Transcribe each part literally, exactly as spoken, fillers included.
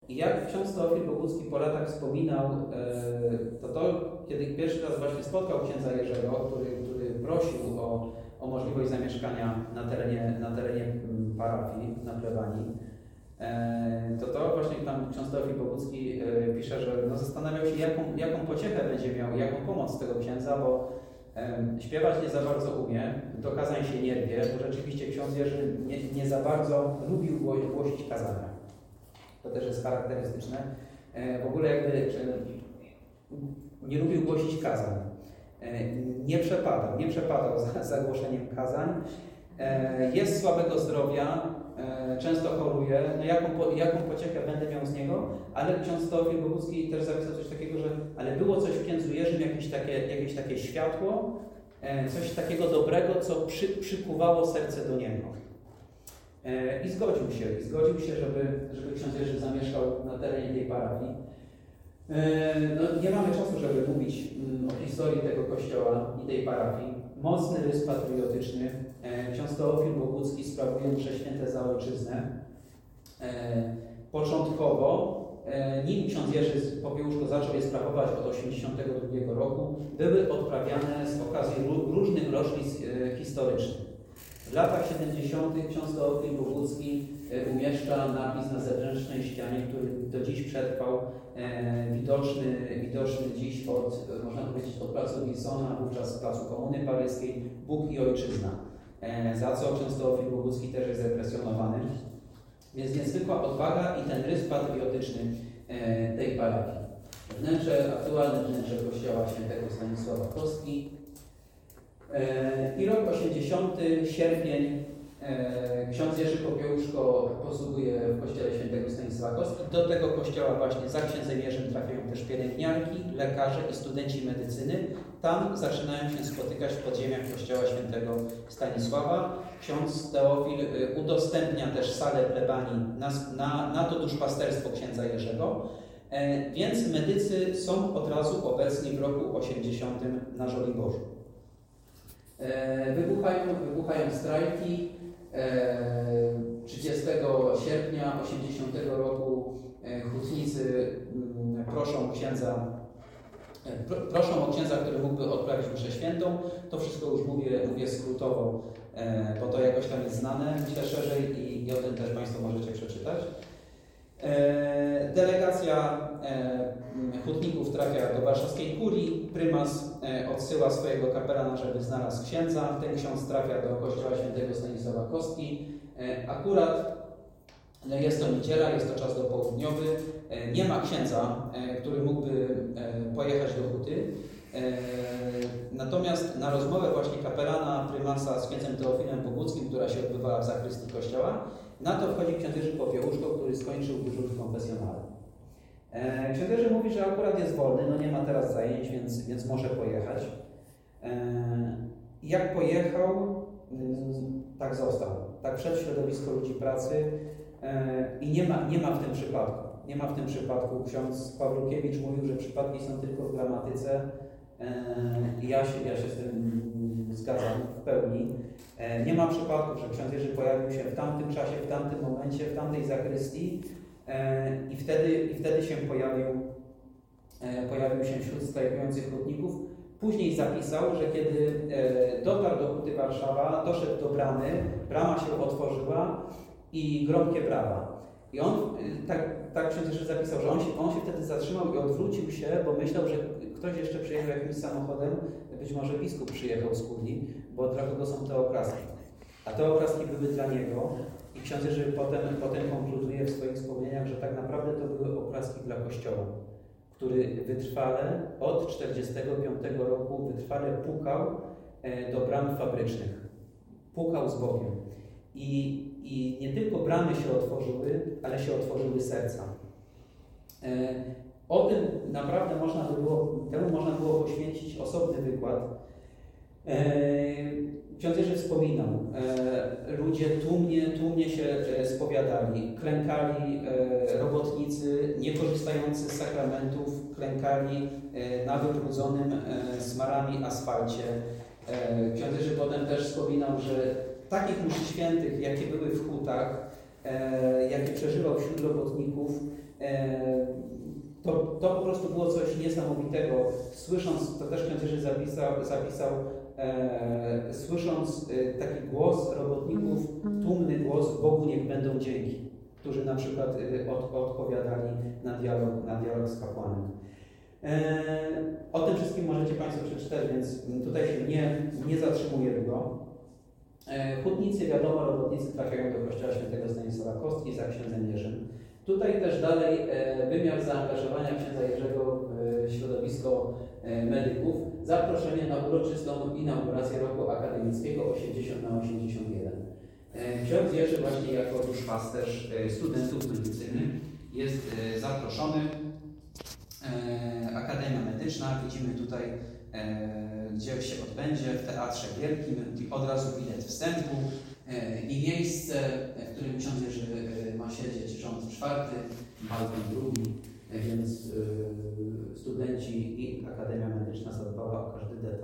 I jak ksiądz Teofil Bogucki po latach wspominał, to to, kiedy pierwszy raz właśnie spotkał księdza Jerzego, który, który prosił o, o możliwość zamieszkania na terenie, na terenie parafii, na plebanii, to to właśnie tam ksiądz Teofil Bogucki pisze, że no zastanawiał się, jaką, jaką pociechę będzie miał, jaką pomoc z tego księdza, bo śpiewać nie za bardzo umie, do kazań się nie rwie, bo rzeczywiście ksiądz Jerzy nie, nie za bardzo lubił głosić kazania. To też jest charakterystyczne. W ogóle jakby nie lubił głosić kazań. Nie przepadał, nie przepadał za, za głoszeniem kazań. Jest słabego zdrowia, często choruje. No jaką, jaką pociechę będę miał z niego? Ale ksiądz Teofil Bogucki też zapisał coś takiego, że ale było coś w księdzu Jerzym, jakieś takie, jakieś takie światło, coś takiego dobrego, co przy, przykuwało serce do niego. I zgodził się, i zgodził się, żeby, żeby ksiądz Jerzy zamieszkał na terenie tej parafii. No, nie mamy czasu, żeby mówić o historii tego kościoła i tej parafii. Mocny rys patriotyczny. Ksiądz Teofil Bogucki sprawuje msze święte za ojczyznę. Początkowo, nim ksiądz Jerzy Popiełuszko zaczął je sprawować od osiemdziesiątego drugiego roku, były odprawiane z okazji różnych rocznic historycznych. W latach siedemdziesiątych ksiądz Teofil Bogucki umieszcza napis na zewnętrznej ścianie, który do dziś przetrwał, e, widoczny, widoczny dziś od, można powiedzieć, od placu Wilsona, wówczas placu Komuny Paryskiej, Bóg i Ojczyzna, e, za co ksiądz Teofil Bogucki też jest represjonowany. Więc niezwykła odwaga i ten rys patriotyczny e, tej parafii. Wnętrze, aktualne wnętrze kościoła świętego Stanisława Kostki. I rok osiemdziesiąty, sierpień, ksiądz Jerzy Popiełuszko posługuje w kościele świętego Stanisława Kostki. Do tego kościoła właśnie za księdzem Jerzym trafiają też pielęgniarki, lekarze i studenci medycyny. Tam zaczynają się spotykać w podziemiach kościoła świętego Stanisława. Ksiądz Teofil udostępnia też salę plebanii na, na, na to duszpasterstwo księdza Jerzego. Więc medycy są od razu obecni w roku osiemdziesiątym na Żoliborzu. Wybuchają, wybuchają strajki. trzydziestego sierpnia osiemdziesiątego roku hutnicy proszą księdza, proszą o księdza, który mógłby odprawić mszę świętą. To wszystko już mówię, mówię skrótowo, bo to jakoś tam jest znane, myślę szerzej i, i o tym też Państwo możecie przeczytać. Delegacja hutników trafia do warszawskiej kurii, prymas odsyła swojego kapelana, żeby znalazł księdza, ten ksiądz trafia do kościoła świętego Stanisława Kostki. Akurat jest to niedziela, jest to czas dopołudniowy, nie ma księdza, który mógłby pojechać do huty. Natomiast na rozmowę właśnie kapelana, prymasa z księdzem Teofilem Boguckim, która się odbywała w zakrystii kościoła, na to wchodzi ksiądz Jerzy Popiełuszko, który skończył dyżur w konfesjonale. Ksiądz Jerzy mówi, że akurat jest wolny, no nie ma teraz zajęć, więc, więc może pojechać. Jak pojechał, tak został. Tak wszedł w środowisko ludzi pracy i nie ma, nie ma w tym przypadku. Nie ma w tym przypadku. Ksiądz Pawlukiewicz mówił, że przypadki są tylko w gramatyce i ja się, ja się z tym zgadzam w pełni. Nie ma przypadków, że ksiądz Jerzy pojawił się w tamtym czasie, w tamtym momencie, w tamtej zakrystii i wtedy, i wtedy się pojawił, pojawił się wśród strajkujących hutników. Później zapisał, że kiedy dotarł do huty Warszawa, doszedł do bramy, brama się otworzyła i gromkie brawa. I on, tak, tak ksiądz Jerzy zapisał, że on się, on się wtedy zatrzymał i odwrócił się, bo myślał, że ktoś jeszcze przyjechał jakimś samochodem, być może biskup przyjechał z Kuli, bo dla kogo są te oklaski. A te oklaski były dla niego i ksiądz Jerzy potem, potem konkluduje w swoich wspomnieniach, że tak naprawdę to były oklaski dla Kościoła, który wytrwale od czterdziestego piątego roku wytrwale pukał do bram fabrycznych. Pukał z Bogiem. I, I nie tylko bramy się otworzyły, ale się otworzyły serca. O tym naprawdę można by było, temu można było poświęcić osobny wykład. Ksiądz Jerzy wspominał, ludzie tłumnie, tłumnie się spowiadali, klękali robotnicy nie korzystający z sakramentów, klękali na wybrudzonym smarami asfalcie. Ksiądz Jerzy potem też wspominał, że takich mszy świętych, jakie były w hutach, jakie przeżywał wśród robotników, To, to po prostu było coś niesamowitego. Słysząc, to też ksiądz Jerzy zapisał, zapisał e, słysząc e, taki głos robotników, tłumny głos Bogu niech będą dzięki, którzy na przykład e, od, odpowiadali na dialog, na dialog z kapłanem. E, o tym wszystkim możecie Państwo przeczytać, więc tutaj się nie, nie zatrzymuję długo. E, hutnicy, wiadomo, robotnicy trafiają do kościoła świętego Stanisława Kostki za księdzem Jerzym. Tutaj też dalej e, wymiar zaangażowania księdza Jerzego w e, środowisko e, medyków. Zaproszenie na uroczystą inaugurację roku akademickiego osiemdziesiąt na osiemdziesiąt jeden. E, ksiądz Jerzy właśnie jako duszpasterz e, studentów medycyny jest e, zaproszony. E, Akademia Medyczna, widzimy tutaj, e, gdzie się odbędzie, w Teatrze Wielkim. Od razu bilet wstępu i miejsce, w którym ksiądz Jerzy ma siedzieć, rząd czwarty, balkon drugi, więc studenci i Akademia Medyczna zadbała o każdy detal.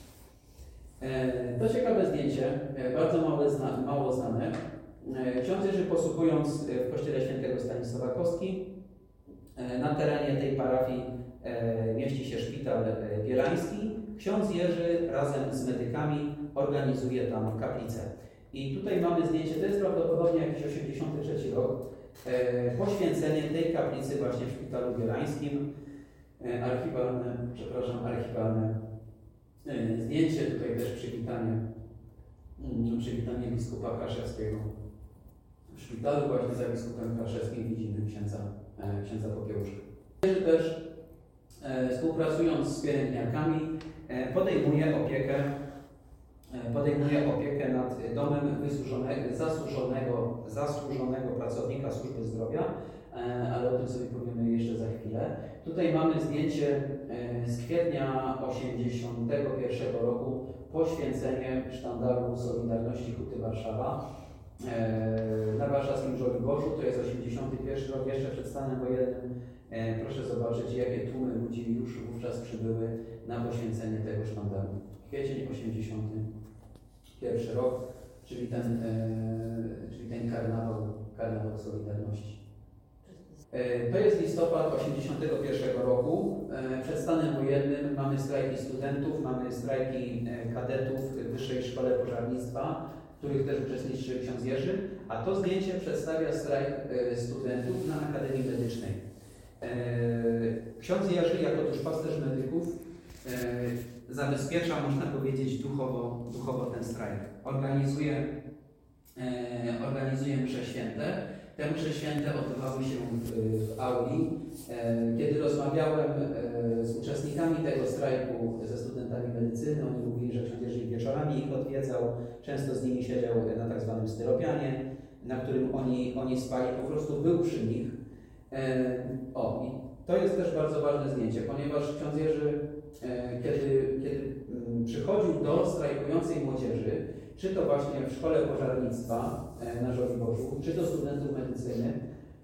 To ciekawe zdjęcie, bardzo mało, zna, mało znane. Ksiądz Jerzy, posługując w kościele świętego Stanisława Kostki, na terenie tej parafii mieści się szpital bielański. Ksiądz Jerzy razem z medykami organizuje tam kaplicę. I tutaj mamy zdjęcie, to jest prawdopodobnie jakiś osiemdziesiąty trzeci rok, e, poświęcenie tej kaplicy właśnie w szpitalu bielańskim. E, archiwalne, przepraszam, archiwalne e, zdjęcie, tutaj też przywitanie, mm, przywitanie biskupa Kraszewskiego. W szpitalu właśnie za biskupem Kraszewskim widzimy księdza, e, księdza Popiełuszka. Też e, współpracując z pielęgniarkami e, podejmuje opiekę podejmuje opiekę nad domem wysłużonego, zasłużonego, zasłużonego pracownika służby zdrowia, ale o tym sobie powiemy jeszcze za chwilę. Tutaj mamy zdjęcie z kwietnia osiemdziesiątego pierwszego roku, poświęcenie sztandaru Solidarności Huty Warszawa na warszawskim Żoliborzu. To jest osiemdziesiąty pierwszy rok, jeszcze przed stanem wojennym. Proszę zobaczyć, jakie tłumy ludzi już wówczas przybyły na poświęcenie tego sztandaru. Kwiecień osiemdziesiąty pierwszy rok, czyli ten, e, czyli ten karnawał, karnawał Solidarności. E, to jest listopad osiemdziesiątego pierwszego roku. E, przed stanem wojennym mamy strajki studentów, mamy strajki e, kadetów w Wyższej Szkole Pożarnictwa, w których też uczestniczy ksiądz Jerzy, a to zdjęcie przedstawia strajk e, studentów na Akademii Medycznej. E, ksiądz Jerzy jako duszpasterz medyków e, zabezpiecza, można powiedzieć, duchowo, duchowo ten strajk. Organizuje, e, organizuje msze święte. Te msze święte odbywały się w, w auli. E, kiedy rozmawiałem e, z uczestnikami tego strajku, ze studentami medycyny, oni mówili, że ksiądz Jerzy wieczorami ich odwiedzał, często z nimi siedział na tak zwanym styropianie, na którym oni, oni spali, po prostu był przy nich. E, o, i to jest też bardzo ważne zdjęcie, ponieważ ksiądz Jerzy Kiedy, kiedy przychodził do strajkującej młodzieży, czy to właśnie w szkole pożarnictwa na Żoliborzu, czy to studentów medycyny,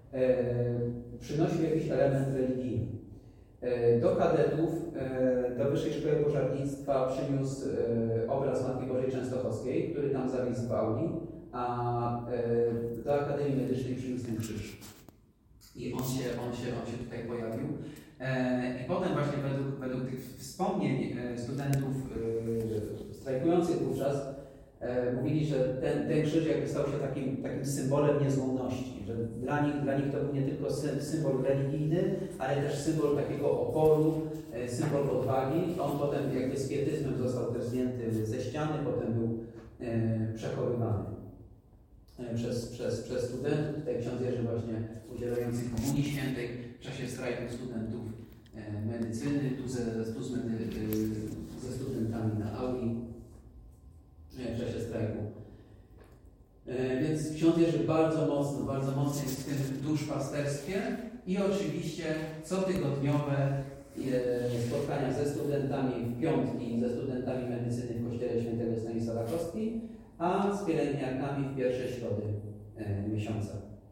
przynosił jakiś element religijny. Do kadetów, do Wyższej Szkoły Pożarnictwa przyniósł obraz Matki Bożej Częstochowskiej, który tam zawisł w auli, a do Akademii Medycznej przyniósł ten krzyż. I on się, on się, on się tutaj pojawił. I potem właśnie według, według tych wspomnień studentów strajkujących wówczas mówili, że ten, ten krzyż jakby stał się takim, takim symbolem niezłomności, że dla nich, dla nich to był nie tylko symbol religijny, ale też symbol takiego oporu, symbol odwagi. On potem jakby z pietyzmem został też zdjęty ze ściany, potem był przechowywany przez, przez, przez studentów. Tutaj ksiądz Jerzy właśnie udzielający Komunii Świętej w czasie strajku studentów e, medycyny, tu, ze, tu z medy, e, ze studentami na auli e, w czasie strajku. E, więc ksiądz Jerzy bardzo mocno, bardzo mocno jest w tym duszpasterstwie i oczywiście cotygodniowe e, spotkania ze studentami w piątki, ze studentami medycyny w kościele świętego Stanisława Kostki, a z pielęgniarkami w pierwsze środy e, miesiąca.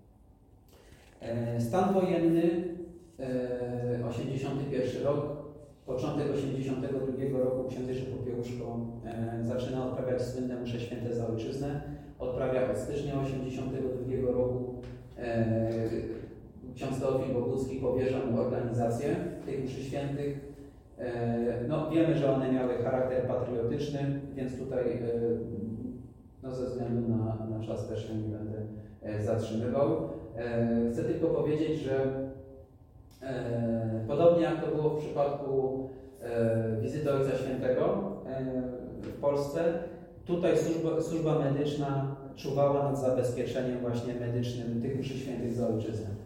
E, stan wojenny, e, osiemdziesiąty pierwszy rok, początek osiemdziesiątego drugiego roku ksiądz Jerzy Popiełuszko e, zaczyna odprawiać słynne msze święte za ojczyznę. Odprawia od stycznia osiemdziesiątego drugiego roku. E, ksiądz Teofil Bogucki powierza mu organizację tych mszy świętych. No, wiemy, że one miały charakter patriotyczny, więc tutaj no, ze względu na, na czas też się nie będę zatrzymywał. Chcę tylko powiedzieć, że podobnie jak to było w przypadku wizyty Ojca Świętego w Polsce, tutaj służba, służba medyczna czuwała nad zabezpieczeniem właśnie medycznym tych mszy świętych za ojczyznę.